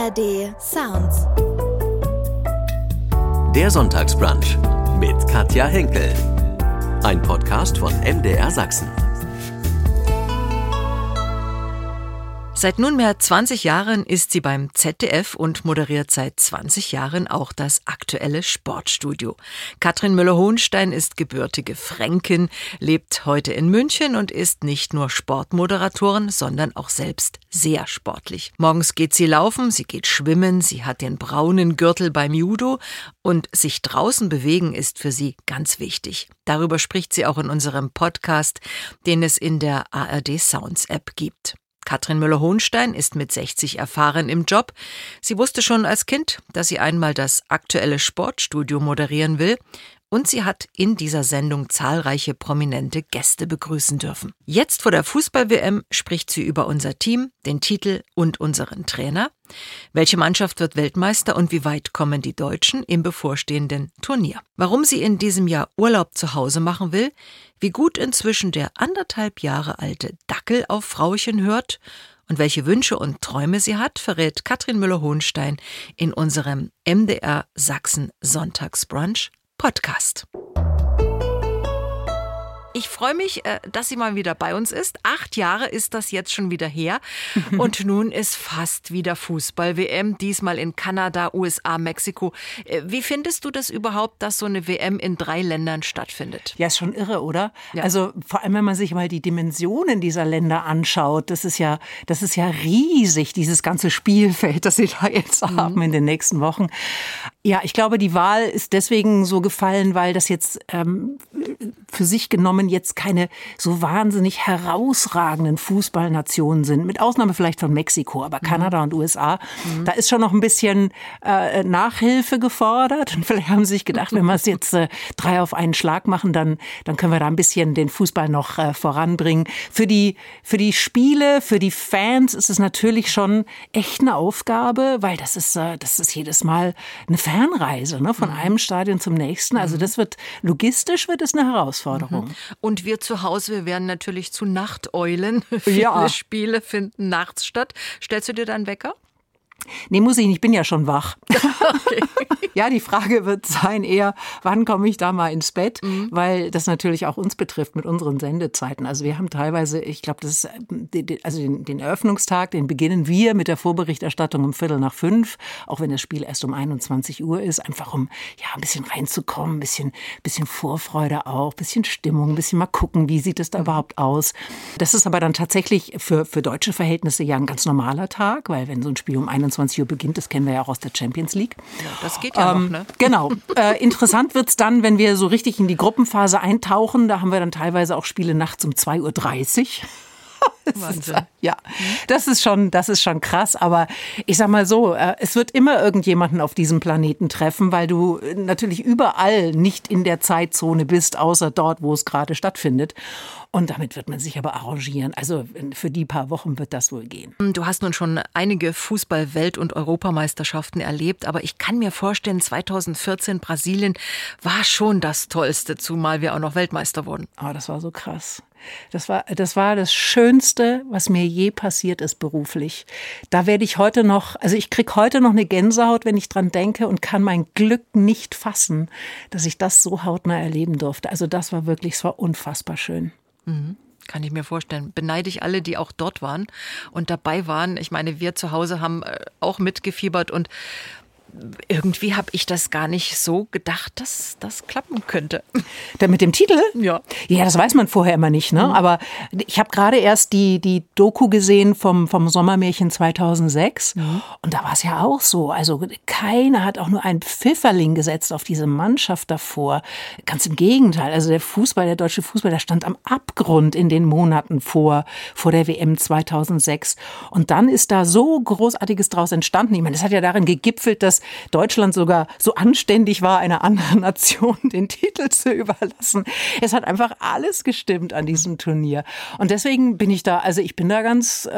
ARD Sounds. Der Sonntagsbrunch mit Katja Henkel. Ein Podcast von MDR Sachsen. Seit nunmehr 20 Jahren ist sie beim ZDF und moderiert seit 20 Jahren auch das aktuelle Sportstudio. Katrin Müller-Hohenstein ist gebürtige Fränkin, lebt heute in München und ist nicht nur Sportmoderatorin, sondern auch selbst sehr sportlich. Morgens geht sie laufen, sie geht schwimmen, sie hat den braunen Gürtel beim Judo und sich draußen bewegen ist für sie ganz wichtig. Darüber spricht sie auch in unserem Podcast, den es in der ARD Sounds App gibt. Katrin Müller-Hohenstein ist mit 60 erfahren im Job. Sie wusste schon als Kind, dass sie einmal das aktuelle Sportstudio moderieren will. Und sie hat in dieser Sendung zahlreiche prominente Gäste begrüßen dürfen. Jetzt vor der Fußball-WM spricht sie über unser Team, den Titel und unseren Trainer. Welche Mannschaft wird Weltmeister und wie weit kommen die Deutschen im bevorstehenden Turnier? Warum sie in diesem Jahr Urlaub zu Hause machen will, wie gut inzwischen der 1,5 Jahre alte Dackel auf Frauchen hört und welche Wünsche und Träume sie hat, verrät Katrin Müller-Hohenstein in unserem MDR Sachsen Sonntagsbrunch Podcast. Ich freue mich, dass sie mal wieder bei uns ist. 8 Jahre ist das jetzt schon wieder her. Und nun ist fast wieder Fußball-WM, diesmal in Kanada, USA, Mexiko. Wie findest du das überhaupt, dass so eine WM in 3 Ländern stattfindet? Ja, ist schon irre, oder? Ja. Also vor allem, wenn man sich mal die Dimensionen dieser Länder anschaut, das ist ja riesig, dieses ganze Spielfeld, das sie da jetzt haben in den nächsten Wochen. Ja, ich glaube, die Wahl ist deswegen so gefallen, weil das jetzt für sich genommen jetzt keine so wahnsinnig herausragenden Fußballnationen sind, mit Ausnahme vielleicht von Mexiko, aber Kanada und USA, da ist schon noch ein bisschen Nachhilfe gefordert und vielleicht haben sie sich gedacht, wenn wir es jetzt 3 auf einen Schlag machen, dann können wir da ein bisschen den Fußball noch voranbringen. Für die Spiele, für die Fans ist es natürlich schon echt eine Aufgabe, weil das ist jedes Mal eine Fernreise, ne, von einem Stadion zum nächsten. Also logistisch wird es eine Herausforderung. Und wir zu Hause, wir werden natürlich zu Nachteulen. Viele Ja. Spiele finden nachts statt. Stellst du dir dann Wecker? Nee, muss ich nicht, ich bin ja schon wach. Okay. Ja, die Frage wird sein eher, wann komme ich da mal ins Bett? Weil das natürlich auch uns betrifft mit unseren Sendezeiten. Also wir haben teilweise, ich glaube, das ist, also den Eröffnungstag, den beginnen wir mit der Vorberichterstattung um 4:45, auch wenn das Spiel erst um 21 Uhr ist, einfach um ein bisschen reinzukommen, ein bisschen Vorfreude auch, ein bisschen Stimmung, ein bisschen mal gucken, wie sieht es da überhaupt aus. Das ist aber dann tatsächlich für deutsche Verhältnisse ja ein ganz normaler Tag, weil wenn so ein Spiel um 21 Uhr beginnt, das kennen wir ja auch aus der Champions League. Ja, das geht ja noch, ne? Genau. Interessant wird's dann, wenn wir so richtig in die Gruppenphase eintauchen. Da haben wir dann teilweise auch Spiele nachts um 2:30 Uhr. Wahnsinn. Ja, das ist schon krass. Aber ich sag mal so, es wird immer irgendjemanden auf diesem Planeten treffen, weil du natürlich überall nicht in der Zeitzone bist, außer dort, wo es gerade stattfindet. Und damit wird man sich aber arrangieren. Also für die paar Wochen wird das wohl gehen. Du hast nun schon einige Fußball-Welt- und Europameisterschaften erlebt, aber ich kann mir vorstellen, 2014 Brasilien war schon das Tollste, zumal wir auch noch Weltmeister wurden. Oh, das war so krass. Das war das Schönste, was mir je passiert ist beruflich. Da werde ich ich kriege heute noch eine Gänsehaut, wenn ich dran denke und kann mein Glück nicht fassen, dass ich das so hautnah erleben durfte. Also das war es war unfassbar schön. Kann ich mir vorstellen. Beneide ich alle, die auch dort waren und dabei waren. Ich meine, wir zu Hause haben auch mitgefiebert und irgendwie habe ich das gar nicht so gedacht, dass das klappen könnte. Mit dem Titel? Ja. Ja, das weiß man vorher immer nicht, ne? Aber ich habe gerade erst die Doku gesehen vom Sommermärchen 2006 und da war es ja auch so. Also keiner hat auch nur einen Pfifferling gesetzt auf diese Mannschaft davor. Ganz im Gegenteil. Also der deutsche Fußball, der stand am Abgrund in den Monaten vor der WM 2006. Und dann ist da so Großartiges draus entstanden. Ich meine, das hat ja darin gegipfelt, dass dass Deutschland sogar so anständig war, einer anderen Nation den Titel zu überlassen. Es hat einfach alles gestimmt an diesem Turnier. Und deswegen bin ich da ganz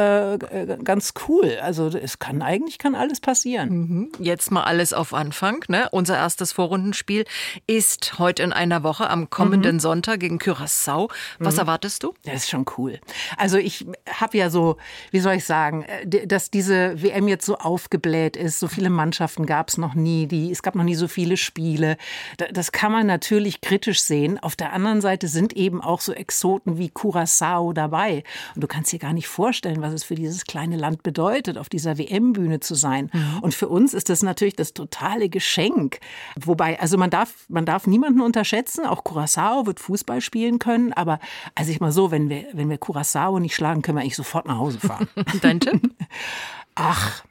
cool. Also es kann alles passieren. Jetzt mal alles auf Anfang. Ne? Unser erstes Vorrundenspiel ist heute in einer Woche am kommenden Sonntag gegen Curaçao. Was erwartest du? Das ist schon cool. Also ich habe ja so, wie soll ich sagen, dass diese WM jetzt so aufgebläht ist. So viele Mannschaften gab es noch nie. Es gab noch nie so viele Spiele. Das kann man natürlich kritisch sehen. Auf der anderen Seite sind eben auch so Exoten wie Curaçao dabei. Und du kannst dir gar nicht vorstellen, was es für dieses kleine Land bedeutet, auf dieser WM-Bühne zu sein. Und für uns ist das natürlich das totale Geschenk. Wobei, also man darf niemanden unterschätzen. Auch Curaçao wird Fußball spielen können. Aber also ich mal so, wenn wir Curaçao nicht schlagen, können wir eigentlich sofort nach Hause fahren. Dein Tipp? Ach,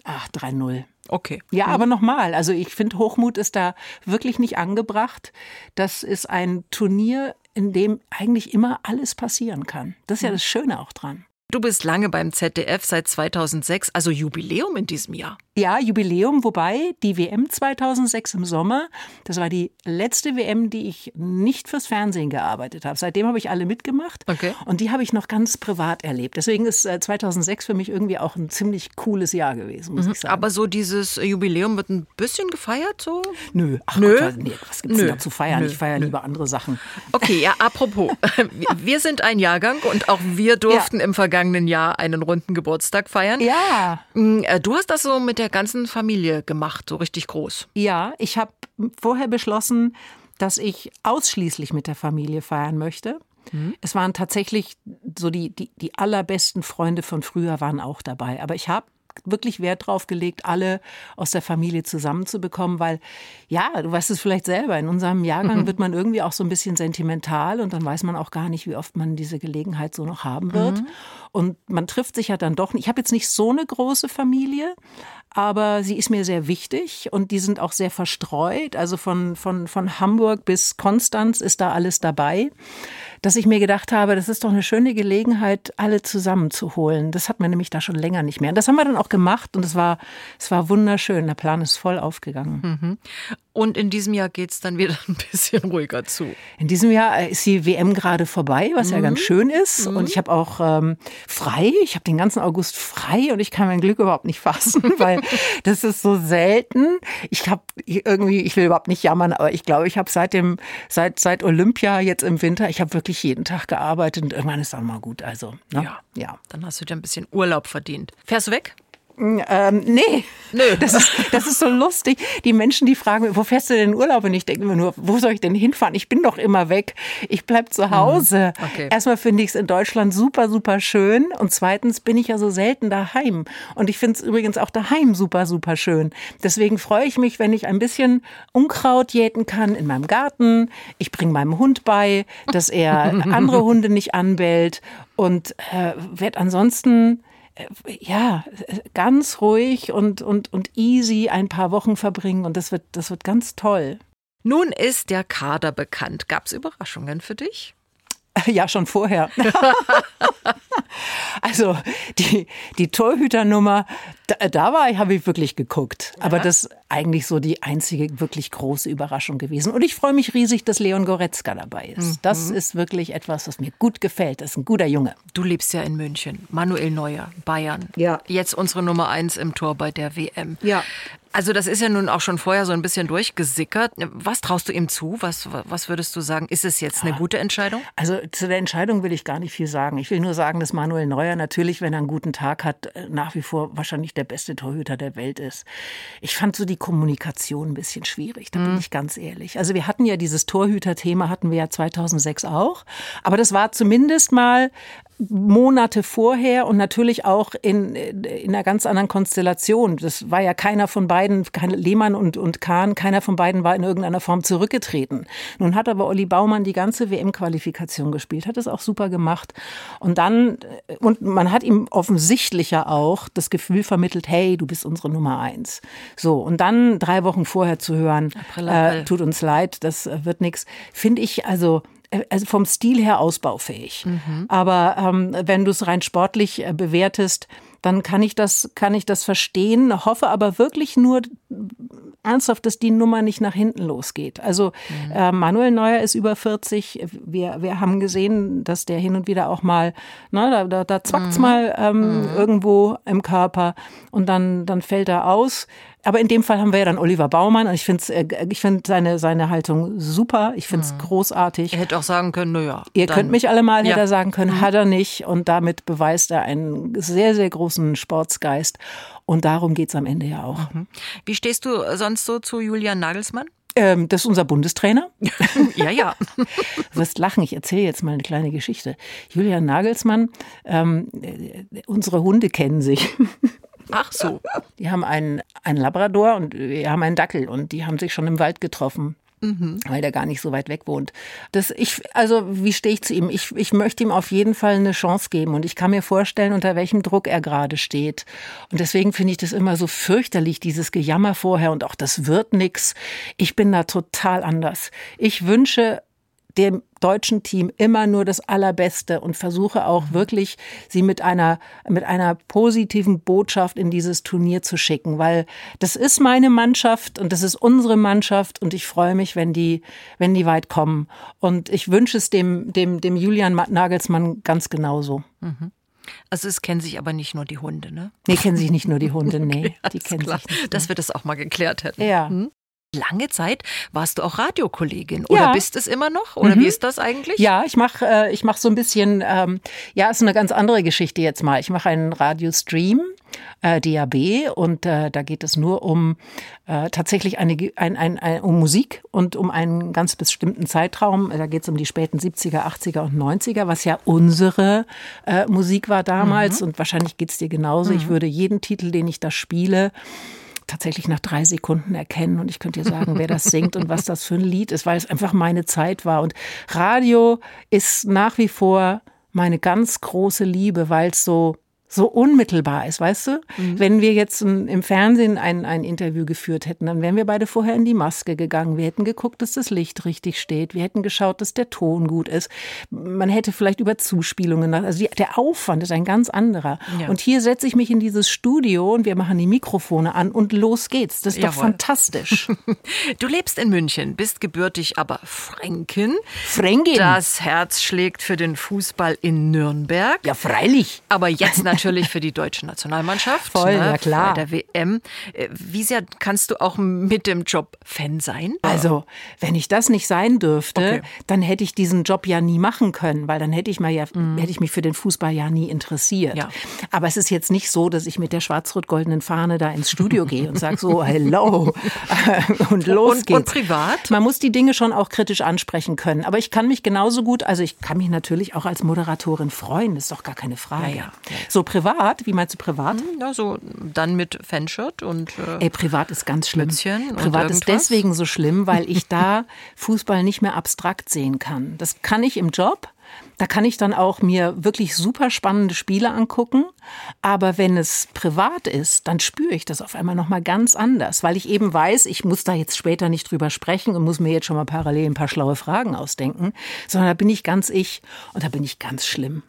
3-0. Okay. Ja, aber nochmal, also ich finde, Hochmut ist da wirklich nicht angebracht. Das ist ein Turnier, in dem eigentlich immer alles passieren kann. Das ist ja das Schöne auch dran. Du bist lange beim ZDF, seit 2006, also Jubiläum in diesem Jahr. Ja, Jubiläum, wobei die WM 2006 im Sommer, das war die letzte WM, die ich nicht fürs Fernsehen gearbeitet habe. Seitdem habe ich alle mitgemacht und die habe ich noch ganz privat erlebt. Deswegen ist 2006 für mich irgendwie auch ein ziemlich cooles Jahr gewesen, muss ich sagen. Aber so dieses Jubiläum wird ein bisschen gefeiert? So? Nö. Gott, nee, was gibt's denn da zu feiern? Ich feiere lieber andere Sachen. Okay, ja, apropos, wir sind ein Jahrgang und auch wir durften im vergangenen Jahr einen runden Geburtstag feiern. Ja. Du hast das so mit der ganzen Familie gemacht, so richtig groß. Ja, ich habe vorher beschlossen, dass ich ausschließlich mit der Familie feiern möchte. Es waren tatsächlich so die allerbesten Freunde von früher waren auch dabei. Aber ich habe wirklich Wert drauf gelegt, alle aus der Familie zusammenzubekommen, weil, ja, du weißt es vielleicht selber, in unserem Jahrgang wird man irgendwie auch so ein bisschen sentimental und dann weiß man auch gar nicht, wie oft man diese Gelegenheit so noch haben wird. Und man trifft sich ja dann doch nicht. Ich habe jetzt nicht so eine große Familie, aber sie ist mir sehr wichtig und die sind auch sehr verstreut. Also von Hamburg bis Konstanz ist da alles dabei, dass ich mir gedacht habe, das ist doch eine schöne Gelegenheit, alle zusammenzuholen. Das hat man nämlich da schon länger nicht mehr. Und das haben wir dann auch gemacht und es war wunderschön. Der Plan ist voll aufgegangen. Und in diesem Jahr geht es dann wieder ein bisschen ruhiger zu. In diesem Jahr ist die WM gerade vorbei, was ja ganz schön ist. Und ich habe auch frei. Ich habe den ganzen August frei und ich kann mein Glück überhaupt nicht fassen, weil das ist so selten. Ich will überhaupt nicht jammern, aber ich glaube, ich habe seit Olympia jetzt im Winter, ich habe wirklich jeden Tag gearbeitet und irgendwann ist dann mal gut. Also, ne? Ja. Dann hast du dir ein bisschen Urlaub verdient. Fährst du weg? Nee. Nö. Das ist so lustig. Die Menschen, die fragen mich, wo fährst du denn in Urlaub? Und ich denke mir nur, wo soll ich denn hinfahren? Ich bin doch immer weg. Ich bleib zu Hause. Okay. Erstmal finde ich es in Deutschland super, super schön. Und zweitens bin ich ja so selten daheim. Und ich finde es übrigens auch daheim super, super schön. Deswegen freue ich mich, wenn ich ein bisschen Unkraut jäten kann in meinem Garten. Ich bringe meinem Hund bei, dass er andere Hunde nicht anbellt. Und werde ansonsten ganz ruhig und easy ein paar Wochen verbringen und das wird ganz toll. Nun ist der Kader bekannt. Gab es Überraschungen für dich? Ja, schon vorher. Also die Torhüternummer, habe ich wirklich geguckt. Ja. Aber das ist eigentlich so die einzige wirklich große Überraschung gewesen. Und ich freue mich riesig, dass Leon Goretzka dabei ist. Das ist wirklich etwas, was mir gut gefällt. Das ist ein guter Junge. Du lebst ja in München. Manuel Neuer, Bayern. Ja. Jetzt unsere Nummer 1 im Tor bei der WM. Ja. Also das ist ja nun auch schon vorher so ein bisschen durchgesickert. Was traust du ihm zu? Was würdest du sagen? Ist es jetzt eine gute Entscheidung? Also zu der Entscheidung will ich gar nicht viel sagen. Ich will nur sagen, dass Manuel Neuer natürlich, wenn er einen guten Tag hat, nach wie vor wahrscheinlich der beste Torhüter der Welt ist. Ich fand so die Kommunikation ein bisschen schwierig, da bin ich ganz ehrlich. Also wir hatten ja dieses Torhüter-Thema, hatten wir ja 2006 auch. Aber das war zumindest mal Monate vorher und natürlich auch in einer ganz anderen Konstellation. Das war ja keiner von beiden, Lehmann und Kahn, keiner von beiden war in irgendeiner Form zurückgetreten. Nun hat aber Olli Baumann die ganze WM-Qualifikation gespielt, hat es auch super gemacht. Und man hat ihm offensichtlich ja auch das Gefühl vermittelt, hey, du bist unsere Nummer 1. So, und dann 3 Wochen vorher zu hören, April. Tut uns leid, das wird nichts, finde ich also vom Stil her ausbaufähig. Aber wenn du es rein sportlich bewertest, dann kann ich das verstehen, hoffe aber wirklich nur, ernsthaft, dass die Nummer nicht nach hinten losgeht. Also Manuel Neuer ist über 40. Wir haben gesehen, dass der hin und wieder auch mal, da zwackt's mal irgendwo im Körper und dann fällt er aus. Aber in dem Fall haben wir ja dann Oliver Baumann und ich finde seine Haltung super. Ich finde es großartig. Er hätte auch sagen können, naja. Ihr könnt mich alle mal, hätte er sagen können, hat er nicht. Und damit beweist er einen sehr, sehr großen Sportsgeist. Und darum geht's am Ende ja auch. Wie stehst du sonst so zu Julian Nagelsmann? Das ist unser Bundestrainer. Ja. Du wirst lachen, ich erzähle jetzt mal eine kleine Geschichte. Julian Nagelsmann, unsere Hunde kennen sich. Ach so. Die haben einen Labrador und wir haben einen Dackel und die haben sich schon im Wald getroffen. Weil der gar nicht so weit weg wohnt. Wie stehe ich zu ihm? Ich möchte ihm auf jeden Fall eine Chance geben und ich kann mir vorstellen, unter welchem Druck er gerade steht. Und deswegen finde ich das immer so fürchterlich, dieses Gejammer vorher und auch das wird nix. Ich bin da total anders. Ich wünsche dem deutschen Team immer nur das Allerbeste und versuche auch wirklich, sie mit einer positiven Botschaft in dieses Turnier zu schicken, weil das ist meine Mannschaft und das ist unsere Mannschaft und ich freue mich, wenn die weit kommen. Und ich wünsche es dem Julian Nagelsmann ganz genauso. Also es kennen sich aber nicht nur die Hunde, ne? Nee, kennen sich nicht nur die Hunde, nee. Okay, die kennen klar, sich nicht. dass wir das auch mal geklärt hätten. Ja. Lange Zeit warst du auch Radiokollegin oder bist es immer noch? Oder wie ist das eigentlich? Ja, ich mach so ein bisschen, ist eine ganz andere Geschichte jetzt mal. Ich mache einen Radiostream, DAB und da geht es nur um tatsächlich um Musik und um einen ganz bestimmten Zeitraum. Da geht es um die späten 70er, 80er und 90er, was ja unsere Musik war damals und wahrscheinlich geht's dir genauso. Ich würde jeden Titel, den ich da spiele, tatsächlich nach 3 Sekunden erkennen und ich könnte dir sagen, wer das singt und was das für ein Lied ist, weil es einfach meine Zeit war. Und Radio ist nach wie vor meine ganz große Liebe, weil es so unmittelbar ist, weißt du? Wenn wir jetzt im Fernsehen ein Interview geführt hätten, dann wären wir beide vorher in die Maske gegangen. Wir hätten geguckt, dass das Licht richtig steht. Wir hätten geschaut, dass der Ton gut ist. Man hätte vielleicht über Zuspielungen, also der Aufwand ist ein ganz anderer. Ja. Und hier setze ich mich in dieses Studio und wir machen die Mikrofone an und los geht's. Das ist doch fantastisch. Du lebst in München, bist gebürtig aber Fränkin. Fränkin. Das Herz schlägt für den Fußball in Nürnberg. Ja, freilich. Aber jetzt natürlich für die deutsche Nationalmannschaft. Voll, ja klar. Bei der WM. Wie sehr kannst du auch mit dem Job Fan sein? Also, wenn ich das nicht sein dürfte, dann hätte ich diesen Job ja nie machen können, weil dann hätte ich mich für den Fußball ja nie interessiert. Ja. Aber es ist jetzt nicht so, dass ich mit der schwarz-rot-goldenen Fahne da ins Studio gehe und sage so, hello und los geht's. Und privat? Man muss die Dinge schon auch kritisch ansprechen können. Aber ich kann mich genauso gut, also ich kann mich natürlich auch als Moderatorin freuen, das ist doch gar keine Frage. Ja. So privat, wie meinst du privat? Ja, so dann mit Fanshirt und privat ist ganz schlimm. Privat ist deswegen so schlimm, weil ich da Fußball nicht mehr abstrakt sehen kann. Das kann ich im Job. Da kann ich dann auch mir wirklich super spannende Spiele angucken. Aber wenn es privat ist, dann spüre ich das auf einmal nochmal ganz anders. Weil ich eben weiß, ich muss da jetzt später nicht drüber sprechen und muss mir jetzt schon mal parallel ein paar schlaue Fragen ausdenken. Sondern da bin ich ganz ich und da bin ich ganz schlimm.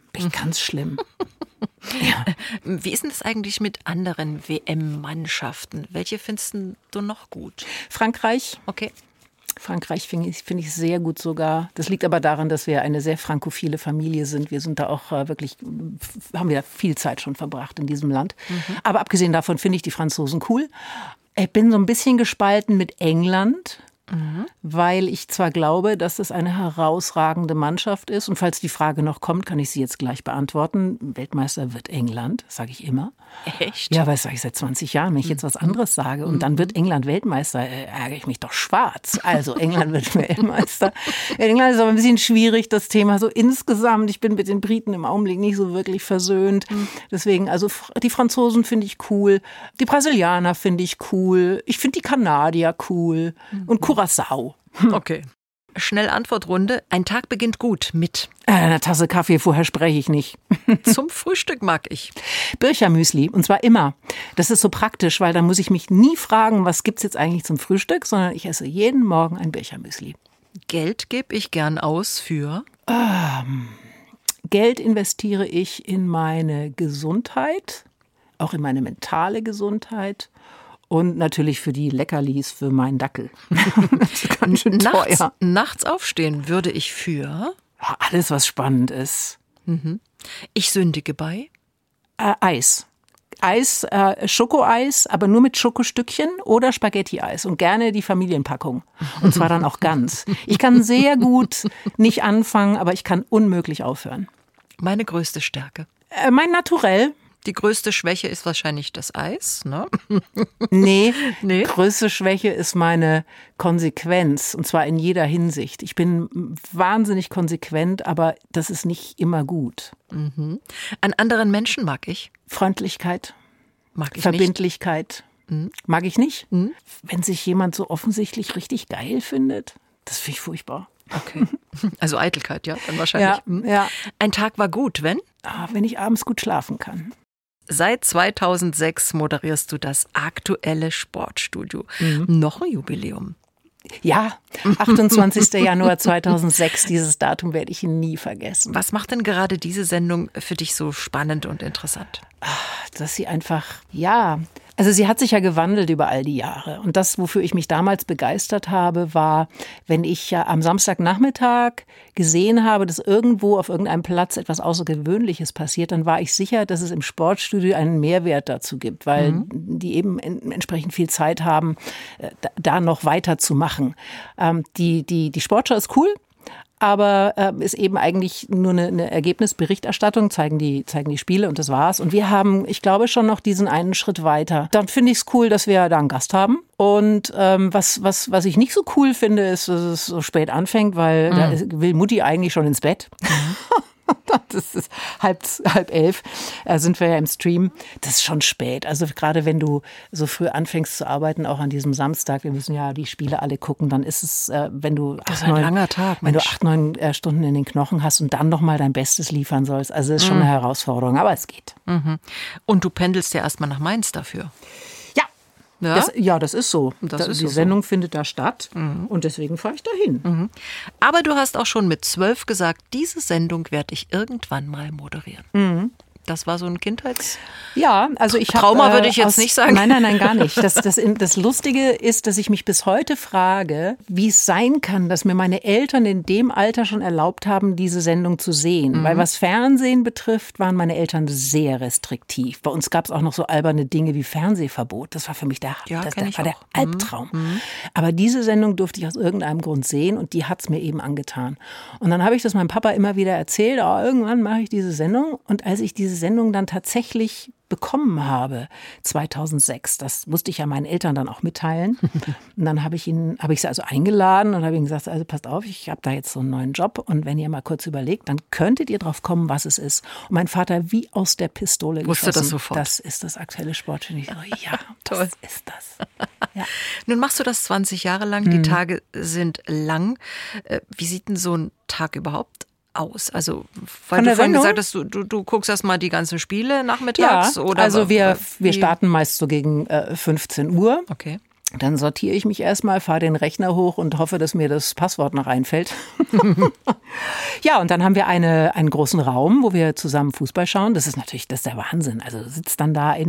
Ja. Wie ist denn das eigentlich mit anderen WM-Mannschaften? Welche findest du noch gut? Frankreich. Okay. Frankreich finde ich sehr gut sogar. Das liegt aber daran, dass wir eine sehr frankophile Familie sind. Wir sind da auch haben wir da viel Zeit schon verbracht in diesem Land. Aber abgesehen davon finde ich die Franzosen cool. Ich bin so ein bisschen gespalten mit England. Weil ich zwar glaube, dass es eine herausragende Mannschaft ist und falls die Frage noch kommt, kann ich sie jetzt gleich beantworten. Weltmeister wird England, sage ich immer. Echt? Ja, weil das sage ich seit 20 Jahren, wenn ich jetzt was anderes sage und dann wird England Weltmeister, ärgere ich mich doch schwarz. Also England wird Weltmeister. England ist aber ein bisschen schwierig, das Thema so insgesamt. Ich bin mit den Briten im Augenblick nicht so wirklich versöhnt. Deswegen, also die Franzosen finde ich cool, die Brasilianer finde ich cool, ich finde die Kanadier cool und Curaçao. Okay. Schnell Antwortrunde. Ein Tag beginnt gut mit einer Tasse Kaffee, vorher spreche ich nicht. Zum Frühstück mag ich Birchermüsli und zwar immer. Das ist so praktisch, weil da muss ich mich nie fragen, was gibt's jetzt eigentlich zum Frühstück, sondern ich esse jeden Morgen ein Birchermüsli. Geld gebe ich gern aus für? Geld investiere ich in meine Gesundheit, auch in meine mentale Gesundheit. Und natürlich für die Leckerlis für meinen Dackel. Das ist ganz schön teuer. Nachts aufstehen würde ich für? Ja, alles, was spannend ist. Ich sündige bei? Eis. Eis, Schokoeis, aber nur mit Schokostückchen oder Spaghetti-Eis und gerne die Familienpackung. Und zwar dann auch ganz. Ich kann sehr gut nicht anfangen, aber ich kann unmöglich aufhören. Meine größte Stärke? Mein Naturell. Die größte Schwäche ist wahrscheinlich das Eis, ne? Nee, größte Schwäche ist meine Konsequenz, und zwar in jeder Hinsicht. Ich bin wahnsinnig konsequent, aber das ist nicht immer gut. An anderen Menschen mag ich? Freundlichkeit, Mag ich Verbindlichkeit, mag ich nicht. Wenn sich jemand so offensichtlich richtig geil findet, das finde ich furchtbar. Okay. Also Eitelkeit, ja, dann wahrscheinlich. Ja. Ein Tag war gut, wenn? Wenn ich abends gut schlafen kann. Seit 2006 moderierst du das aktuelle Sportstudio. Noch ein Jubiläum. Ja, 28. Januar 2006, dieses Datum werde ich nie vergessen. Was macht denn gerade diese Sendung für dich so spannend und interessant? Dass sie einfach, also sie hat sich ja gewandelt über all die Jahre. Und das, wofür ich mich damals begeistert habe, war, wenn ich ja am Samstagnachmittag gesehen habe, dass irgendwo auf irgendeinem Platz etwas Außergewöhnliches passiert, dann war ich sicher, dass es im Sportstudio einen Mehrwert dazu gibt, weil die eben entsprechend viel Zeit haben, da noch weiterzumachen. Die Sportschau ist cool. Aber ist eben eigentlich nur eine Ergebnisberichterstattung, zeigen die Spiele und das war's. Und wir haben, ich glaube, schon noch diesen einen Schritt weiter. Dann finde ich es cool, dass wir da einen Gast haben. Und was ich nicht so cool finde, ist, dass es so spät anfängt, weil da will Mutti eigentlich schon ins Bett. Das ist halb 11, sind wir ja im Stream. Das ist schon spät. Also gerade wenn du so früh anfängst zu arbeiten, auch an diesem Samstag, wir müssen ja die Spiele alle gucken, dann ist es, wenn du 8, 9 Stunden in den Knochen hast und dann nochmal dein Bestes liefern sollst. Also ist schon eine Herausforderung, aber es geht. Und du pendelst ja erstmal nach Mainz dafür. Das ist so. Die Sendung findet da statt und deswegen fahre ich dahin. Aber du hast auch schon mit 12 gesagt, diese Sendung werde ich irgendwann mal moderieren. Das war so ein Trauma würde ich jetzt nicht sagen. Nein, gar nicht. Das Lustige ist, dass ich mich bis heute frage, wie es sein kann, dass mir meine Eltern in dem Alter schon erlaubt haben, diese Sendung zu sehen. Weil was Fernsehen betrifft, waren meine Eltern sehr restriktiv. Bei uns gab es auch noch so alberne Dinge wie Fernsehverbot. Das war für mich der Albtraum. Aber diese Sendung durfte ich aus irgendeinem Grund sehen und die hat es mir eben angetan. Und dann habe ich das meinem Papa immer wieder erzählt, irgendwann mache ich diese Sendung. Und als ich diese Sendung dann tatsächlich bekommen habe, 2006, das musste ich ja meinen Eltern dann auch mitteilen. Und dann habe ich sie also eingeladen und habe ihnen gesagt, also passt auf, ich habe da jetzt so einen neuen Job und wenn ihr mal kurz überlegt, dann könntet ihr drauf kommen, was es ist. Und mein Vater wie aus der Pistole geschossen. Wusste das sofort? Das ist das aktuelle Sportstudio. Ja, toll. Das ist das. Ja. Nun machst du das 20 Jahre lang, die Tage sind lang. Wie sieht denn so ein Tag überhaupt aus? Also, weil du vorhin gesagt hast, du guckst erst mal die ganzen Spiele nachmittags? Ja, oder also wir starten meist so gegen 15 Uhr. Okay. Dann sortiere ich mich erstmal, fahre den Rechner hoch und hoffe, dass mir das Passwort noch einfällt. Ja, und dann haben wir einen großen Raum, wo wir zusammen Fußball schauen. Das ist der Wahnsinn. Also du sitzt dann da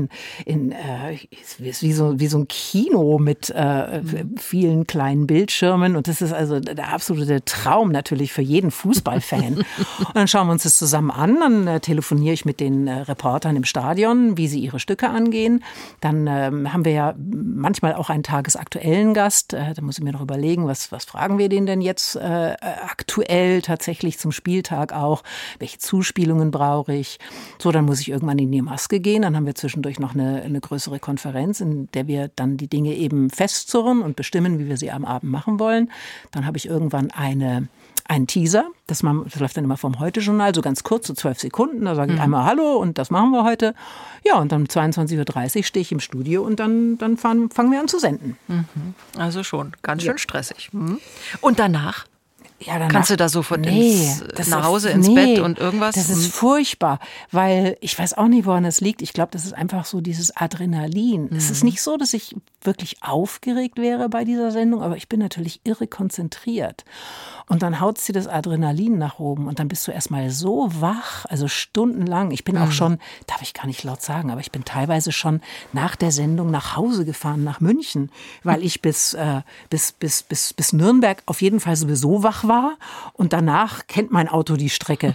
wie so ein Kino mit vielen kleinen Bildschirmen. Und das ist also der absolute Traum natürlich für jeden Fußballfan. Und dann schauen wir uns das zusammen an. Dann telefoniere ich mit den Reportern im Stadion, wie sie ihre Stücke angehen. Dann haben wir ja manchmal auch einen tagesaktuellen Gast. Da muss ich mir noch überlegen, was fragen wir den denn jetzt aktuell tatsächlich zum Spieltag auch? Welche Zuspielungen brauche ich? So, dann muss ich irgendwann in die Maske gehen. Dann haben wir zwischendurch noch eine größere Konferenz, in der wir dann die Dinge eben festzurren und bestimmen, wie wir sie am Abend machen wollen. Dann habe ich irgendwann einen Teaser. Das läuft dann immer vom Heute-Journal, so ganz kurz, so 12 Sekunden. Da sage ich einmal Hallo und das machen wir heute. Ja, und dann 22.30 Uhr stehe ich im Studio und dann fangen wir an zu senden. Also schon ganz schön stressig. Und danach? Ja, danach, kannst du da sofort nach Hause ins Bett und irgendwas? Das ist furchtbar, weil ich weiß auch nicht, woran das liegt. Ich glaube, das ist einfach so dieses Adrenalin. Es ist nicht so, dass ich wirklich aufgeregt wäre bei dieser Sendung, aber ich bin natürlich irre konzentriert. Und dann haut sie das Adrenalin nach oben und dann bist du erstmal so wach, also stundenlang. Ich bin auch schon, darf ich gar nicht laut sagen, aber ich bin teilweise schon nach der Sendung nach Hause gefahren, nach München, weil ich bis Nürnberg auf jeden Fall sowieso wach war und danach kennt mein Auto die Strecke.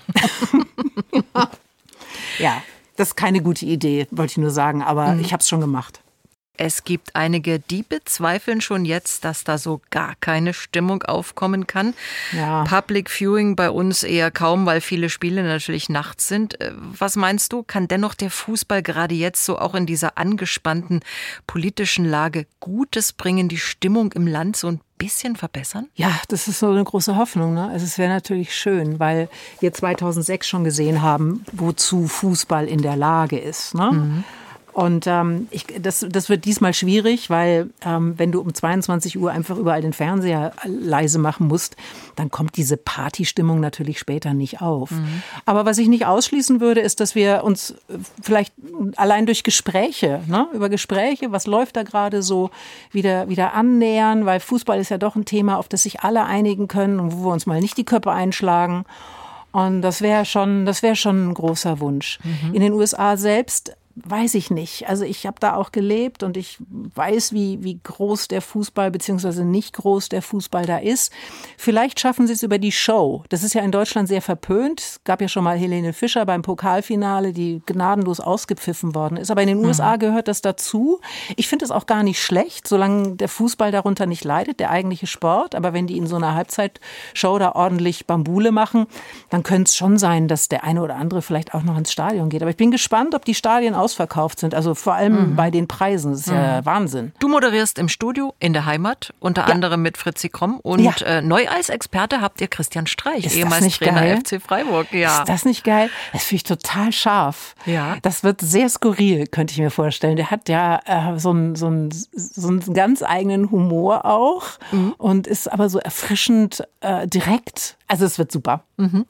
Ja, das ist keine gute Idee, wollte ich nur sagen, aber ich habe es schon gemacht. Es gibt einige, die bezweifeln schon jetzt, dass da so gar keine Stimmung aufkommen kann. Ja. Public Viewing bei uns eher kaum, weil viele Spiele natürlich nachts sind. Was meinst du, kann dennoch der Fußball gerade jetzt so auch in dieser angespannten politischen Lage Gutes bringen, die Stimmung im Land so ein bisschen verbessern? Ja, das ist so eine große Hoffnung. Ne? Also es wäre natürlich schön, weil wir 2006 schon gesehen haben, wozu Fußball in der Lage ist. Ne? Und das wird diesmal schwierig, weil wenn du um 22 Uhr einfach überall den Fernseher leise machen musst, dann kommt diese Partystimmung natürlich später nicht auf. Aber was ich nicht ausschließen würde, ist, dass wir uns vielleicht allein durch Gespräche, ne, über Gespräche, was läuft da gerade so, wieder annähern, weil Fußball ist ja doch ein Thema, auf das sich alle einigen können und wo wir uns mal nicht die Köpfe einschlagen. Und das wäre schon ein großer Wunsch. In den USA selbst weiß ich nicht. Also ich habe da auch gelebt und ich weiß, wie groß der Fußball beziehungsweise nicht groß der Fußball da ist. Vielleicht schaffen sie es über die Show. Das ist ja in Deutschland sehr verpönt. Es gab ja schon mal Helene Fischer beim Pokalfinale, die gnadenlos ausgepfiffen worden ist. Aber in den USA gehört das dazu. Ich finde es auch gar nicht schlecht, solange der Fußball darunter nicht leidet, der eigentliche Sport. Aber wenn die in so einer Halbzeitshow da ordentlich Bambule machen, dann könnte es schon sein, dass der eine oder andere vielleicht auch noch ins Stadion geht. Aber ich bin gespannt, ob die Stadien ausverkauft sind, also vor allem bei den Preisen. Das ist ja Wahnsinn. Du moderierst im Studio in der Heimat, unter anderem mit Fritzi Kromm und neu als Experte habt ihr Christian Streich, ehemals Trainer geil? FC Freiburg. Ja. Ist das nicht geil? Das finde ich total scharf. Ja. Das wird sehr skurril, könnte ich mir vorstellen. Der hat ja so einen ganz eigenen Humor auch und ist aber so erfrischend direkt. Also es wird super.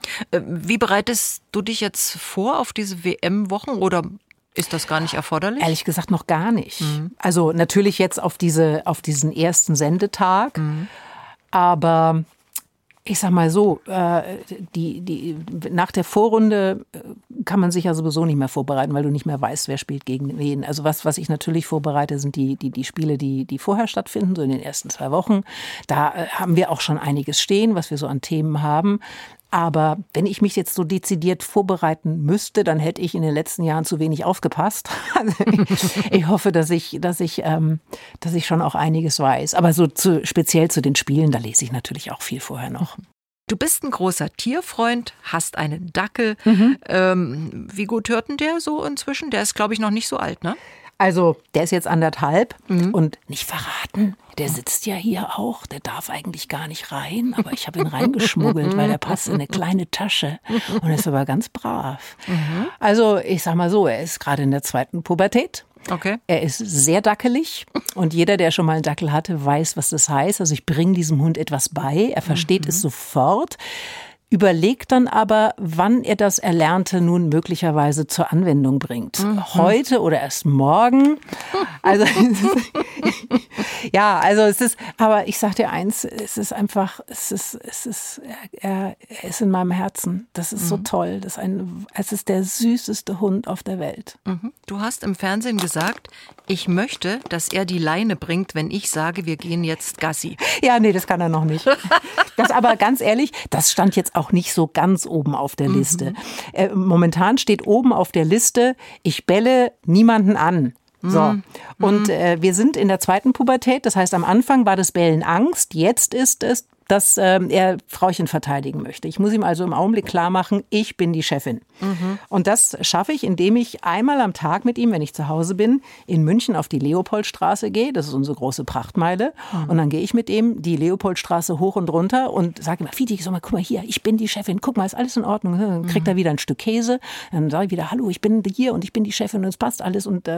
Wie bereitest du dich jetzt vor auf diese WM-Wochen oder ist das gar nicht erforderlich? Ehrlich gesagt noch gar nicht. Also natürlich jetzt auf diesen ersten Sendetag. Aber ich sag mal so, nach der Vorrunde kann man sich ja sowieso nicht mehr vorbereiten, weil du nicht mehr weißt, wer spielt gegen wen. Also was ich natürlich vorbereite, sind die Spiele, die vorher stattfinden, so in den ersten 2 Wochen. Da haben wir auch schon einiges stehen, was wir so an Themen haben. Aber wenn ich mich jetzt so dezidiert vorbereiten müsste, dann hätte ich in den letzten Jahren zu wenig aufgepasst. Also ich hoffe, dass ich schon auch einiges weiß. Aber so speziell zu den Spielen, da lese ich natürlich auch viel vorher noch. Du bist ein großer Tierfreund, hast einen Dackel. Wie gut hört denn der so inzwischen? Der ist, glaube ich, noch nicht so alt, ne? Also, der ist jetzt 1,5 und nicht verraten, der sitzt ja hier auch, der darf eigentlich gar nicht rein, aber ich habe ihn reingeschmuggelt, weil der passt in eine kleine Tasche und ist aber ganz brav. Also, ich sag mal so, er ist gerade in der 2. Pubertät. Okay. Er ist sehr dackelig und jeder, der schon mal einen Dackel hatte, weiß, was das heißt. Also ich bringe diesem Hund etwas bei, er versteht es sofort. Überlegt dann aber, wann er das Erlernte nun möglicherweise zur Anwendung bringt. Heute oder erst morgen. Also, ja, also es ist, aber ich sag dir eins, er ist in meinem Herzen. Das ist so toll. Es ist der süßeste Hund auf der Welt. Du hast im Fernsehen gesagt, ich möchte, dass er die Leine bringt, wenn ich sage, wir gehen jetzt Gassi. Ja, nee, das kann er noch nicht. Das aber ganz ehrlich, das stand jetzt auch nicht so ganz oben auf der Liste. Momentan steht oben auf der Liste, ich bälle niemanden an. So. Und wir sind in der 2. Pubertät, das heißt am Anfang war das Bellen Angst, jetzt ist es, dass er Frauchen verteidigen möchte. Ich muss ihm also im Augenblick klar machen, ich bin die Chefin. Und das schaffe ich, indem ich einmal am Tag mit ihm, wenn ich zu Hause bin, in München auf die Leopoldstraße gehe. Das ist unsere große Prachtmeile. Und dann gehe ich mit ihm die Leopoldstraße hoch und runter und sage immer, Fidi, sag mal, guck mal hier, ich bin die Chefin. Guck mal, ist alles in Ordnung. Dann kriegt er wieder ein Stück Käse. Dann sage ich wieder, hallo, ich bin hier und ich bin die Chefin und es passt alles. Und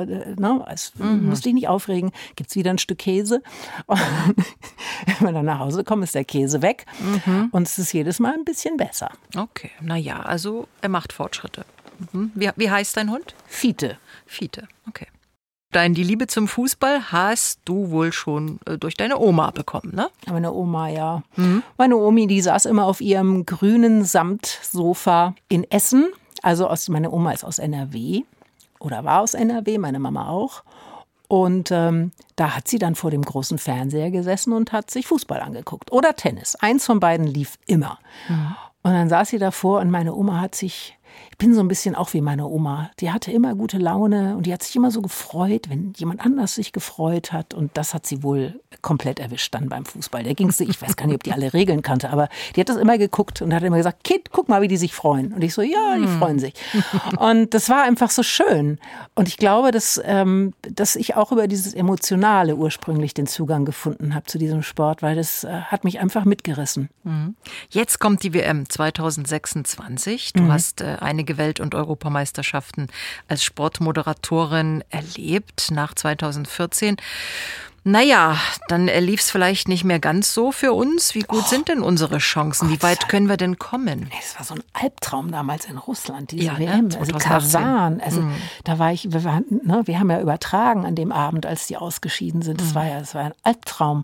musst dich nicht aufregen. Gibt's wieder ein Stück Käse. Und wenn wir dann nach Hause kommen, ist der Käse Käse weg. Und es ist jedes Mal ein bisschen besser. Okay, naja, also er macht Fortschritte. Wie heißt dein Hund? Fiete. Fiete, okay. Die Liebe zum Fußball hast du wohl schon durch deine Oma bekommen, ne? Meine Oma, ja. Meine Omi, die saß immer auf ihrem grünen Samtsofa in Essen. Also meine Oma ist aus NRW oder war aus NRW, meine Mama auch. Und da hat sie dann vor dem großen Fernseher gesessen und hat sich Fußball angeguckt. Oder Tennis. Eins von beiden lief immer. Und dann saß sie davor und meine Oma hat sich... Ich bin so ein bisschen auch wie meine Oma. Die hatte immer gute Laune und die hat sich immer so gefreut, wenn jemand anders sich gefreut hat. Und das hat sie wohl komplett erwischt dann beim Fußball. Da ging es, ich weiß gar nicht, ob die alle Regeln kannte, aber die hat das immer geguckt und hat immer gesagt, Kind, guck mal, wie die sich freuen. Und ich so, ja, die freuen sich. Und das war einfach so schön. Und ich glaube, dass ich auch über dieses Emotionale ursprünglich den Zugang gefunden habe zu diesem Sport, weil das hat mich einfach mitgerissen. Jetzt kommt die WM 2026. Du hast einige Welt- und Europameisterschaften als Sportmoderatorin erlebt nach 2014. Naja, dann lief es vielleicht nicht mehr ganz so für uns. Wie gut sind denn unsere Chancen? Wie weit können wir denn kommen? Es war so ein Albtraum damals in Russland, diese Ja, WM. ne? Also 2018. Kasan. Also da war ich, wir haben ja übertragen an dem Abend, als die ausgeschieden sind. Das war ein Albtraum.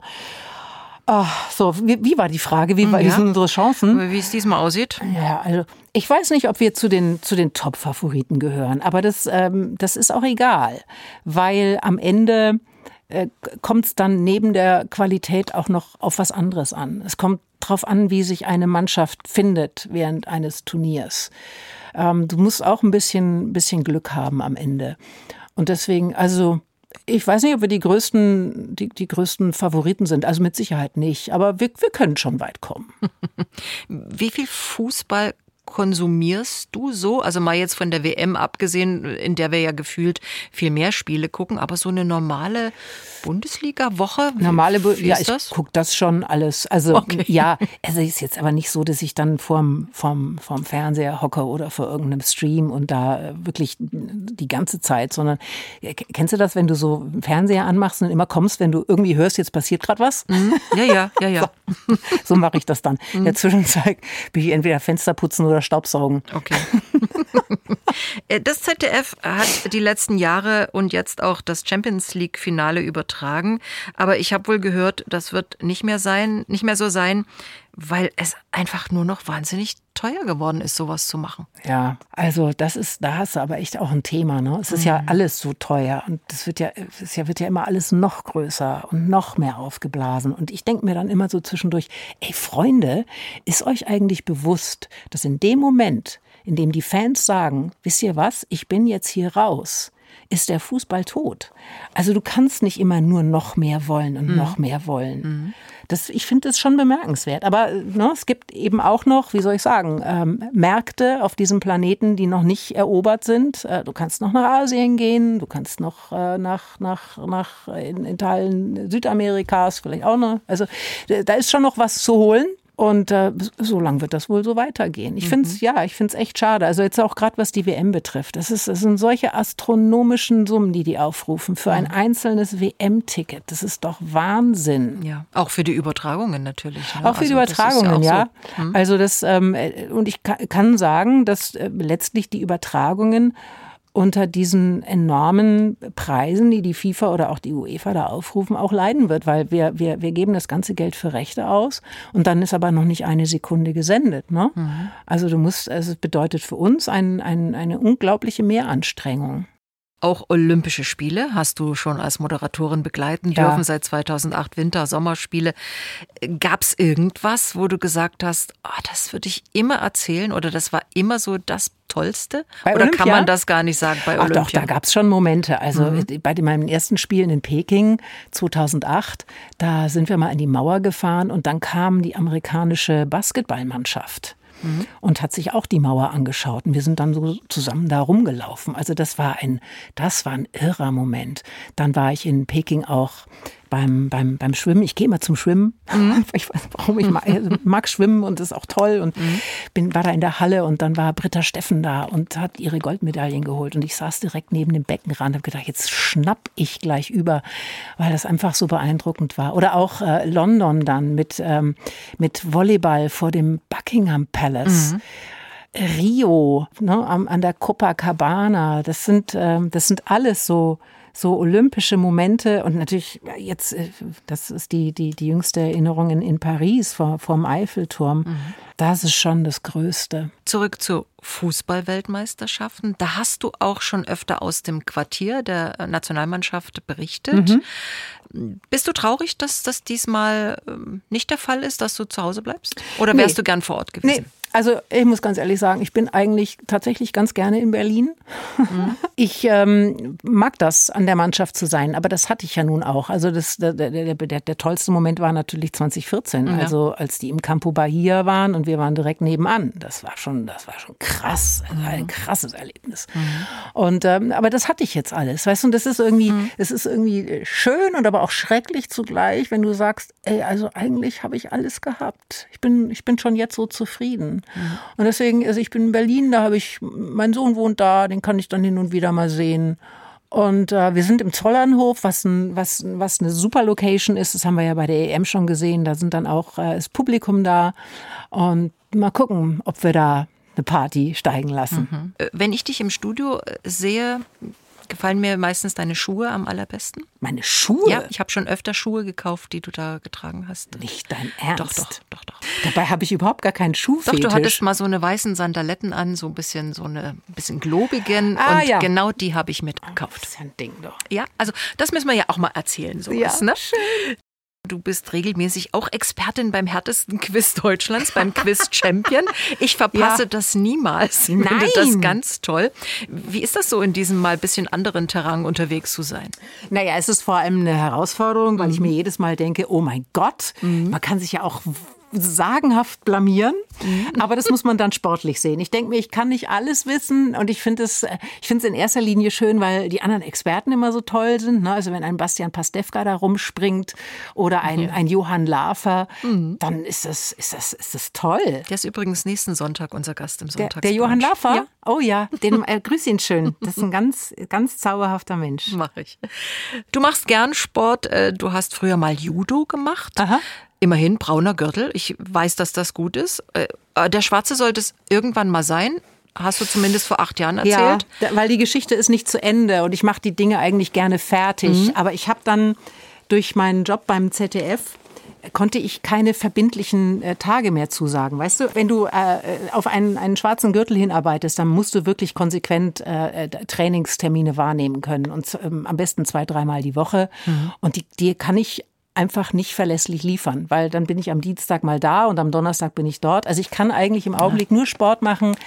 So, wie war die Frage? Wie sind unsere Chancen? Wie es diesmal aussieht? Ja, also ich weiß nicht, ob wir zu den Top-Favoriten gehören, aber das ist auch egal, weil am Ende kommt es dann neben der Qualität auch noch auf was anderes an. Es kommt darauf an, wie sich eine Mannschaft findet während eines Turniers. Du musst auch ein bisschen Glück haben am Ende. Und deswegen, also ich weiß nicht, ob wir die größten Favoriten sind. Also mit Sicherheit nicht. Aber wir können schon weit kommen. Wie viel Fußball konsumierst du so? Also mal jetzt von der WM abgesehen, in der wir ja gefühlt viel mehr Spiele gucken. Aber so eine normale Bundesliga-Woche? Ja, ich gucke das schon alles. Also okay. Ja, also ist jetzt aber nicht so, dass ich dann vorm Fernseher hocke oder vor irgendeinem Stream und da wirklich die ganze Zeit, sondern kennst du das, wenn du so einen Fernseher anmachst und immer kommst, wenn du irgendwie hörst, jetzt passiert gerade was? Ja. So mache ich das dann. In der Zwischenzeit bin ich entweder Fenster putzen oder Staubsaugen. Okay. Das ZDF hat die letzten Jahre und jetzt auch das Champions-League-Finale übertragen. Aber ich habe wohl gehört, das wird nicht mehr so sein, weil es einfach nur noch wahnsinnig teuer geworden ist, sowas zu machen. Ja, also da hast du aber echt auch ein Thema, ne? Es ist ja alles so teuer und wird ja immer alles noch größer und noch mehr aufgeblasen. Und ich denke mir dann immer so zwischendurch, ey Freunde, ist euch eigentlich bewusst, dass in dem Moment, in dem die Fans sagen, wisst ihr was, ich bin jetzt hier raus, ist der Fußball tot. Also du kannst nicht immer nur noch mehr wollen und noch mehr wollen. Ich finde das schon bemerkenswert. Aber es gibt eben auch noch, wie soll ich sagen, Märkte auf diesem Planeten, die noch nicht erobert sind. Du kannst noch nach Asien gehen, du kannst noch in Teilen Südamerikas vielleicht auch noch. Also da ist schon noch was zu holen. Und so lang wird das wohl so weitergehen. Ich finde es echt schade. Also jetzt auch gerade was die WM betrifft. Es sind solche astronomischen Summen, die aufrufen für ein einzelnes WM-Ticket. Das ist doch Wahnsinn. Ja, auch für die Übertragungen natürlich. Ne? Auch für die Übertragungen, ja. So. Also und ich kann sagen, dass letztlich die Übertragungen unter diesen enormen Preisen, die FIFA oder auch die UEFA da aufrufen, auch leiden wird, weil wir geben das ganze Geld für Rechte aus und dann ist aber noch nicht eine Sekunde gesendet. Ne? Also es bedeutet für uns eine unglaubliche Mehranstrengung. Auch Olympische Spiele hast du schon als Moderatorin begleiten dürfen, seit 2008 Winter-Sommerspiele. Gab es irgendwas, wo du gesagt hast, das würde ich immer erzählen oder das war immer so das Tollste? Bei oder Olympia? Kann man das gar nicht sagen bei Olympia? Doch, da gab es schon Momente. Also bei meinen ersten Spielen in Peking 2008, da sind wir mal in die Mauer gefahren und dann kam die amerikanische Basketballmannschaft. Und hat sich auch die Mauer angeschaut. Und wir sind dann so zusammen da rumgelaufen. Also das war ein irrer Moment. Dann war ich in Peking auch beim Schwimmen. Ich gehe immer zum Schwimmen. Ich weiß warum, ich mag Schwimmen und das ist auch toll. Und war da in der Halle und dann war Britta Steffen da und hat ihre Goldmedaillen geholt. Und ich saß direkt neben dem Beckenrand und habe gedacht, jetzt schnapp ich gleich über, weil das einfach so beeindruckend war. Oder auch London dann mit Volleyball vor dem Buckingham Palace. Rio, ne, an der Copacabana, das sind alles so olympische Momente und natürlich jetzt, das ist die jüngste Erinnerung in Paris vorm Eiffelturm. Das ist schon das Größte. Zurück zu Fußball-Weltmeisterschaften. Da hast du auch schon öfter aus dem Quartier der Nationalmannschaft berichtet. Bist du traurig, dass das diesmal nicht der Fall ist, dass du zu Hause bleibst? Oder wärst du gern vor Ort gewesen? Nee. Also ich muss ganz ehrlich sagen, ich bin eigentlich tatsächlich ganz gerne in Berlin. Ich mag das, an der Mannschaft zu sein, aber das hatte ich ja nun auch. Also der tollste Moment war natürlich 2014, also als die im Campo Bahia waren und wir waren direkt nebenan. Das war schon krass, ein krasses Erlebnis. Und aber das hatte ich jetzt alles, weißt du? Und das ist irgendwie schön und aber auch schrecklich zugleich, wenn du sagst, ey, also eigentlich habe ich alles gehabt. Ich bin schon jetzt so zufrieden. Und deswegen, also ich bin in Berlin, mein Sohn wohnt da, den kann ich dann hin und wieder mal sehen. Und wir sind im Zollernhof, was eine super Location ist. Das haben wir ja bei der EM schon gesehen. Da sind dann auch das Publikum da. Und mal gucken, ob wir da eine Party steigen lassen. Wenn ich dich im Studio sehe, gefallen mir meistens deine Schuhe am allerbesten. Meine Schuhe? Ja, ich habe schon öfter Schuhe gekauft, die du da getragen hast. Nicht dein Ernst? Doch. Dabei habe ich überhaupt gar keinen Schuhfetisch. Doch, du hattest mal so eine weißen Sandaletten an, so ein bisschen globigen. Und genau die habe ich mitgekauft. Das ist ja ein Ding doch. Ja, also das müssen wir ja auch mal erzählen, sowas, ja, ne? Schön. Du bist regelmäßig auch Expertin beim härtesten Quiz Deutschlands, beim Quiz Champion. Ich verpasse das niemals. Ich finde das ganz toll. Wie ist das so, in diesem mal ein bisschen anderen Terrain unterwegs zu sein? Naja, es ist vor allem eine Herausforderung, weil ich mir jedes Mal denke, oh mein Gott, man kann sich ja auch sagenhaft blamieren, aber das muss man dann sportlich sehen. Ich denke mir, ich kann nicht alles wissen und ich finde es in erster Linie schön, weil die anderen Experten immer so toll sind. Ne? Also wenn ein Bastian Pastewka da rumspringt oder ein Johann Lafer, dann ist das toll. Der ist übrigens nächsten Sonntag unser Gast im Sonntagsbrunch. Der Johann Lafer? Ja. Oh ja, grüß ihn schön. Das ist ein ganz, ganz zauberhafter Mensch. Mach ich. Du machst gern Sport. Du hast früher mal Judo gemacht. Aha. Immerhin brauner Gürtel. Ich weiß, dass das gut ist. Der Schwarze sollte es irgendwann mal sein. Hast du zumindest vor 8 Jahren erzählt? Ja, weil die Geschichte ist nicht zu Ende und ich mache die Dinge eigentlich gerne fertig. Aber ich habe dann durch meinen Job beim ZDF konnte ich keine verbindlichen Tage mehr zusagen. Weißt du, wenn du auf einen schwarzen Gürtel hinarbeitest, dann musst du wirklich konsequent Trainingstermine wahrnehmen können und am besten 2-3 Mal die Woche. Und die kann ich einfach nicht verlässlich liefern, weil dann bin ich am Dienstag mal da und am Donnerstag bin ich dort. Also ich kann eigentlich im Augenblick nur Sport machen,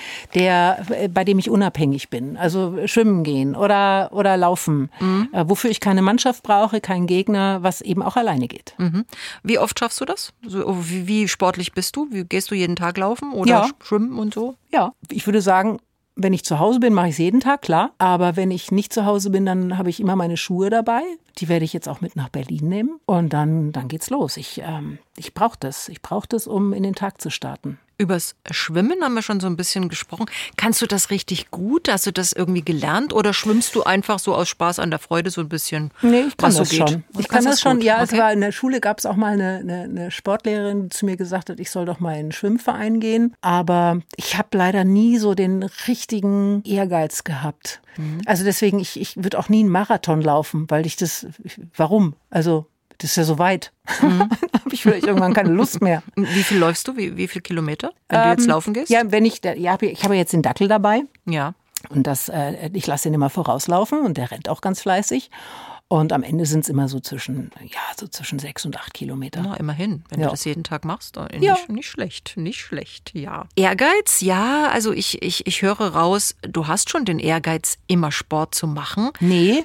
bei dem ich unabhängig bin. Also schwimmen gehen oder laufen, wofür ich keine Mannschaft brauche, keinen Gegner, was eben auch alleine geht. Wie oft schaffst du das? Wie sportlich bist du? Gehst du jeden Tag laufen oder schwimmen und so? Ja, ich würde sagen, wenn ich zu Hause bin, mache ich es jeden Tag, klar. Aber wenn ich nicht zu Hause bin, dann habe ich immer meine Schuhe dabei. Die werde ich jetzt auch mit nach Berlin nehmen. Und dann geht's los. Ich brauche das. Ich brauche das, um in den Tag zu starten. Übers Schwimmen haben wir schon so ein bisschen gesprochen. Kannst du das richtig gut? Hast du das irgendwie gelernt? Oder schwimmst du einfach so aus Spaß an der Freude so ein bisschen? Nee, ich kann das so schon. Ich kann das schon. Gut. Ja, okay. Es war in der Schule, gab es auch mal eine Sportlehrerin, die zu mir gesagt hat, ich soll doch mal in einen Schwimmverein gehen. Aber ich habe leider nie so den richtigen Ehrgeiz gehabt. Also deswegen, ich würde auch nie einen Marathon laufen, weil warum? Also das ist ja so weit. Dann habe ich vielleicht irgendwann keine Lust mehr. Wie viel läufst du? Wie viele Kilometer, wenn du jetzt laufen gehst? Ja, ich habe jetzt den Dackel dabei. Ja. Und ich lasse ihn immer vorauslaufen und der rennt auch ganz fleißig. Und am Ende sind es immer so zwischen 6 und 8 Kilometer. Na, immerhin, wenn du das jeden Tag machst. Nicht schlecht, ja. Ehrgeiz, ja, also ich höre raus, du hast schon den Ehrgeiz, immer Sport zu machen. Nee.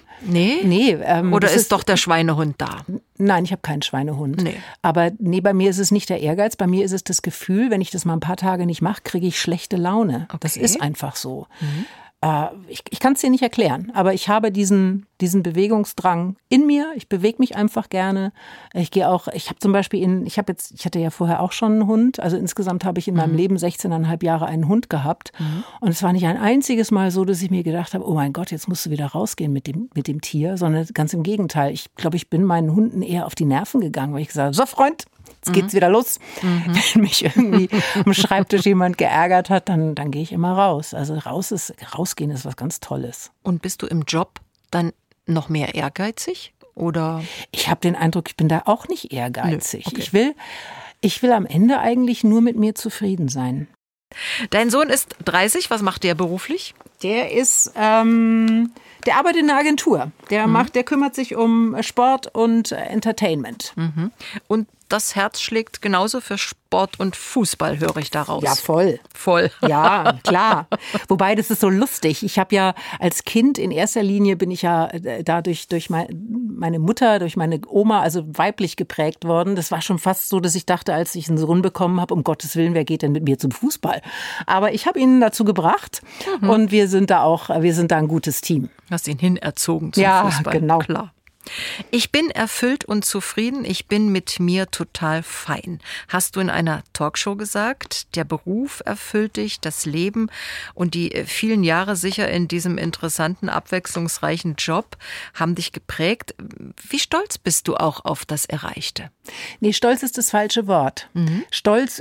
Oder ist doch der Schweinehund da? Nein, ich habe keinen Schweinehund. Nee. Aber bei mir ist es nicht der Ehrgeiz, bei mir ist es das Gefühl, wenn ich das mal ein paar Tage nicht mache, kriege ich schlechte Laune. Okay. Das ist einfach so. ich kann es dir nicht erklären, aber ich habe diesen Bewegungsdrang in mir. Ich bewege mich einfach gerne. Ich habe zum Beispiel ich hatte ja vorher auch schon einen Hund. Also insgesamt habe ich in meinem Leben 16,5 Jahre einen Hund gehabt. Und es war nicht ein einziges Mal so, dass ich mir gedacht habe, oh mein Gott, jetzt musst du wieder rausgehen mit dem Tier, sondern ganz im Gegenteil. Ich glaube, ich bin meinen Hunden eher auf die Nerven gegangen, weil ich gesagt habe, so Freund, jetzt geht's wieder los. Wenn mich irgendwie am Schreibtisch jemand geärgert hat, dann gehe ich immer raus. Also rausgehen ist was ganz Tolles. Und bist du im Job dann noch mehr ehrgeizig? Oder? Ich habe den Eindruck, ich bin da auch nicht ehrgeizig. Nö, okay. Ich will am Ende eigentlich nur mit mir zufrieden sein. Dein Sohn ist 30, was macht der beruflich? Der arbeitet in einer Agentur. Der kümmert sich um Sport und Entertainment. Und das Herz schlägt genauso für Sport und Fußball, höre ich daraus. Ja, voll. Voll. Ja, klar. Wobei, das ist so lustig. Ich habe ja als Kind in erster Linie bin ich ja dadurch durch meine Mutter, durch meine Oma, also weiblich geprägt worden. Das war schon fast so, dass ich dachte, als ich einen Sohn bekommen habe, um Gottes Willen, wer geht denn mit mir zum Fußball? Aber ich habe ihn dazu gebracht und wir sind da ein gutes Team. Hast ihn hinerzogen zum Fußball. Ja, genau. Klar. Ich bin erfüllt und zufrieden, ich bin mit mir total fein. Hast du in einer Talkshow gesagt, der Beruf erfüllt dich, das Leben und die vielen Jahre sicher in diesem interessanten, abwechslungsreichen Job haben dich geprägt. Wie stolz bist du auch auf das Erreichte? Nee, stolz ist das falsche Wort. Stolz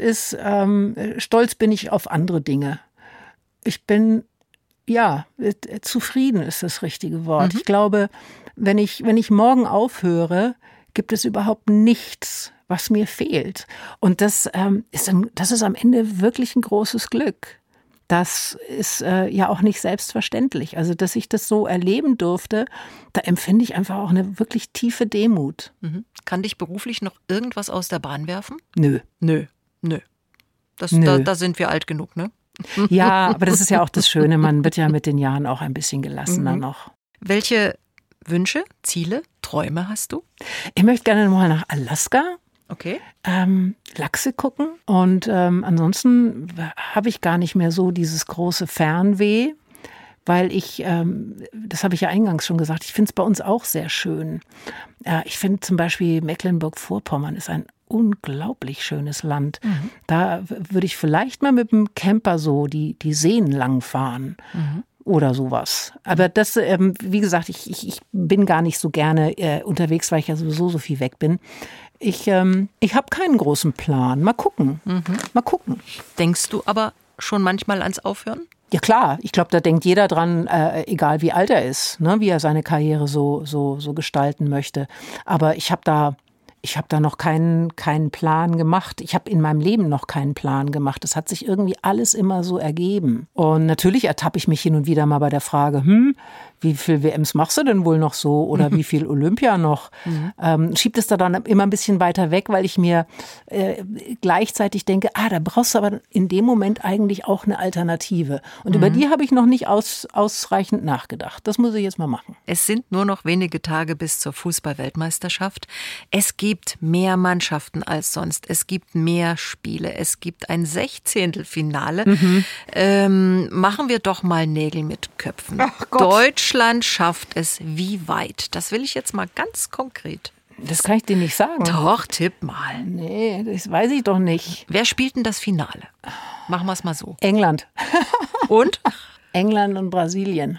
bin ich auf andere Dinge. Ich bin, zufrieden ist das richtige Wort. Ich glaube, wenn ich morgen aufhöre, gibt es überhaupt nichts, was mir fehlt. Und das ist am Ende wirklich ein großes Glück. Das ist ja auch nicht selbstverständlich. Also, dass ich das so erleben durfte, da empfinde ich einfach auch eine wirklich tiefe Demut. Kann dich beruflich noch irgendwas aus der Bahn werfen? Nö. Da sind wir alt genug, ne? Ja, aber das ist ja auch das Schöne. Man wird ja mit den Jahren auch ein bisschen gelassener noch. Welche Wünsche, Ziele, Träume hast du? Ich möchte gerne mal nach Alaska. Okay. Lachse gucken. Und ansonsten habe ich gar nicht mehr so dieses große Fernweh, weil das habe ich ja eingangs schon gesagt, ich finde es bei uns auch sehr schön. Ich finde zum Beispiel Mecklenburg-Vorpommern ist ein unglaublich schönes Land. Da würde ich vielleicht mal mit dem Camper so die Seen langfahren. Oder sowas. Aber das, wie gesagt, ich bin gar nicht so gerne unterwegs, weil ich ja sowieso so viel weg bin. Ich habe keinen großen Plan. Mal gucken. Mal gucken. Denkst du aber schon manchmal ans Aufhören? Ja klar, ich glaube, da denkt jeder dran, egal wie alt er ist, ne, wie er seine Karriere so gestalten möchte. Aber ich habe da noch keinen Plan gemacht. Ich habe in meinem Leben noch keinen Plan gemacht. Es hat sich irgendwie alles immer so ergeben. Und natürlich ertappe ich mich hin und wieder mal bei der Frage, wie viel WMs machst du denn wohl noch so? Oder wie viel Olympia noch? Schiebt es da dann immer ein bisschen weiter weg, weil ich mir gleichzeitig denke, da brauchst du aber in dem Moment eigentlich auch eine Alternative. Und über die habe ich noch nicht ausreichend nachgedacht. Das muss ich jetzt mal machen. Es sind nur noch wenige Tage bis zur Fußball-Weltmeisterschaft. Es gibt mehr Mannschaften als sonst. Es gibt mehr Spiele. Es gibt ein 16. Machen wir doch mal Nägel mit Köpfen. Ach Gott. Deutschland schafft es wie weit? Das will ich jetzt mal ganz konkret. Das kann ich dir nicht sagen. Doch, tipp mal. Nee, das weiß ich doch nicht. Wer spielt denn das Finale? Machen wir es mal so. England. Und? England und Brasilien.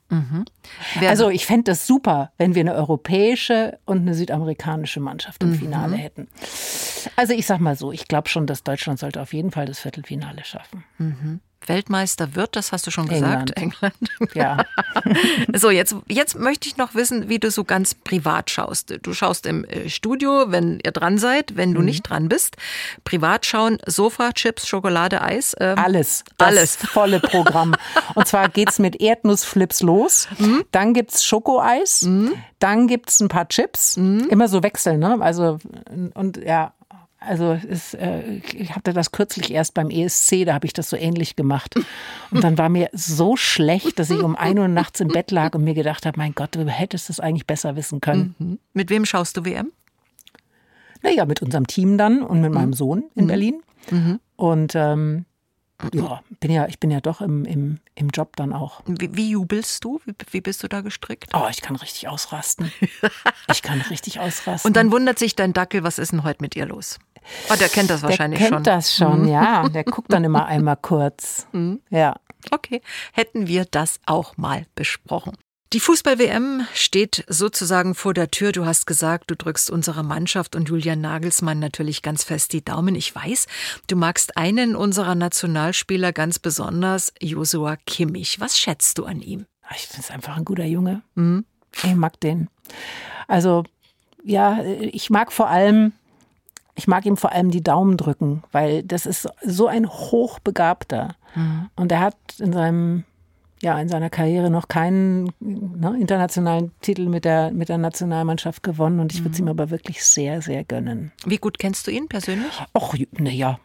Also ich fände das super, wenn wir eine europäische und eine südamerikanische Mannschaft im Finale hätten. Also ich sag mal so, ich glaube schon, dass Deutschland sollte auf jeden Fall das Viertelfinale schaffen. Weltmeister wird, das hast du schon gesagt. England. Ja. So, jetzt möchte ich noch wissen, wie du so ganz privat schaust. Du schaust im Studio, wenn ihr dran seid, wenn du nicht dran bist. Privat schauen, Sofa, Chips, Schokolade, Eis. Alles. Das volle Programm. Und zwar geht's mit Erdnussflips los. Dann gibt's Schokoeis. Dann gibt's ein paar Chips. Immer so wechseln, ne? Also, und ja. Also ich hatte das kürzlich erst beim ESC, da habe ich das so ähnlich gemacht. Und dann war mir so schlecht, dass ich um 1 Uhr nachts im Bett lag und mir gedacht habe, mein Gott, du hättest es eigentlich besser wissen können. Mit wem schaust du WM? Naja, mit unserem Team dann und mit meinem Sohn in Berlin. Und Ja, ich bin ja doch im Job dann auch. Wie jubelst du? Wie bist du da gestrickt? Oh, ich kann richtig ausrasten. Und dann wundert sich dein Dackel, was ist denn heute mit ihr los? Oh, der kennt das wahrscheinlich schon. Der kennt das schon, ja. Der guckt dann immer einmal kurz. Ja. Okay, hätten wir das auch mal besprochen. Die Fußball-WM steht sozusagen vor der Tür. Du hast gesagt, du drückst unserer Mannschaft und Julian Nagelsmann natürlich ganz fest die Daumen. Ich weiß, du magst einen unserer Nationalspieler ganz besonders, Joshua Kimmich. Was schätzt du an ihm? Ich finde es einfach ein guter Junge. Ich mag den. Also, ja, ich mag ihm vor allem die Daumen drücken, weil das ist so ein Hochbegabter. Und er hat in seiner Karriere noch keinen internationalen Titel mit der Nationalmannschaft gewonnen. Und ich würde es ihm aber wirklich sehr, sehr gönnen. Wie gut kennst du ihn persönlich? Och, naja.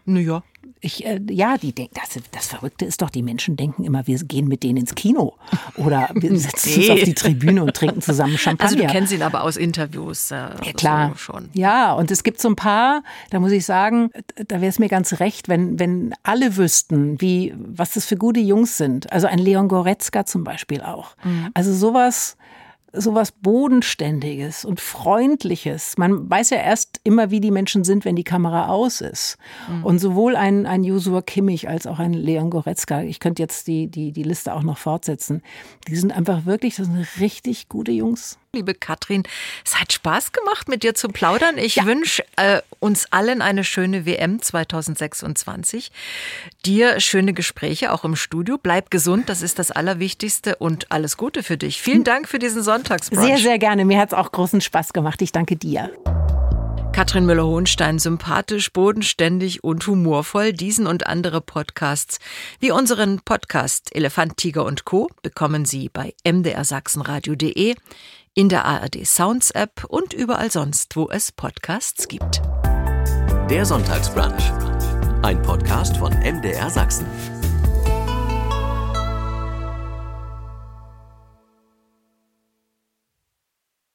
Das Verrückte ist doch, die Menschen denken immer, wir gehen mit denen ins Kino. Oder wir setzen uns auf die Tribüne und trinken zusammen Champagner. Also du kennst ihn aber aus Interviews. Ja, klar. So schon. Ja, und es gibt so ein paar, da muss ich sagen, da wäre es mir ganz recht, wenn alle wüssten, was das für gute Jungs sind. Also ein Leon Goretzka zum Beispiel auch. Also sowas Bodenständiges und Freundliches. Man weiß ja erst immer, wie die Menschen sind, wenn die Kamera aus ist. Und sowohl ein Joshua Kimmich als auch ein Leon Goretzka, ich könnte jetzt die Liste auch noch fortsetzen, die sind einfach wirklich, das sind richtig gute Jungs. Liebe Katrin, es hat Spaß gemacht, mit dir zu plaudern. Ich wünsche uns allen eine schöne WM 2026. Dir schöne Gespräche, auch im Studio. Bleib gesund, das ist das Allerwichtigste und alles Gute für dich. Vielen Dank für diesen Sonntagsbrunch. Sehr, sehr gerne. Mir hat es auch großen Spaß gemacht. Ich danke dir. Katrin Müller-Hohenstein, sympathisch, bodenständig und humorvoll. Diesen und andere Podcasts wie unseren Podcast Elefant, Tiger und Co. bekommen Sie bei mdrsachsenradio.de, in der ARD Sounds App und überall sonst, wo es Podcasts gibt. Der Sonntagsbrunch, ein Podcast von MDR Sachsen.